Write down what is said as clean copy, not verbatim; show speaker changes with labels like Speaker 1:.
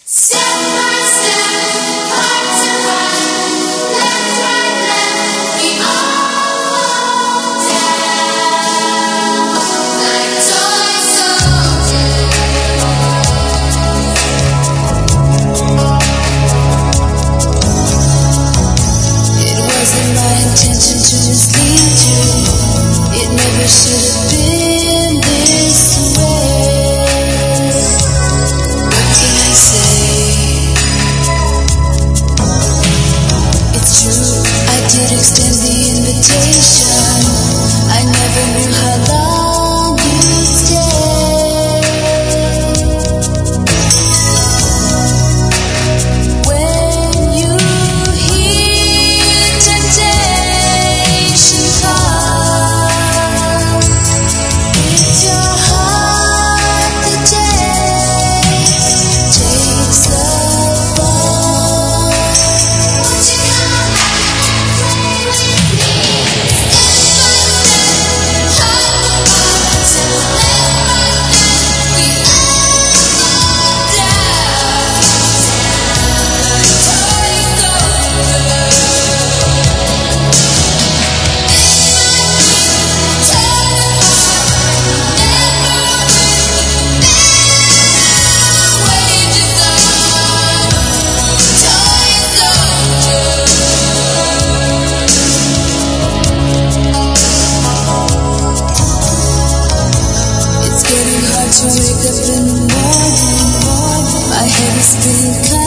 Speaker 1: Step by step, heart to heart, left, right, left, we all down like toy soldiers. It wasn't my intention to mislead you. It never should have been this way. What can I say? It's true, I did extend the invitation. I never knew how long you'd stay. When you hear temptation come, it's your heart that takes the fall. Won't you come and play with me? Step by step, heart to heart, left, right, left, we all down like toy soldiers. It's getting hard to wake up in the morning. My head is spinning.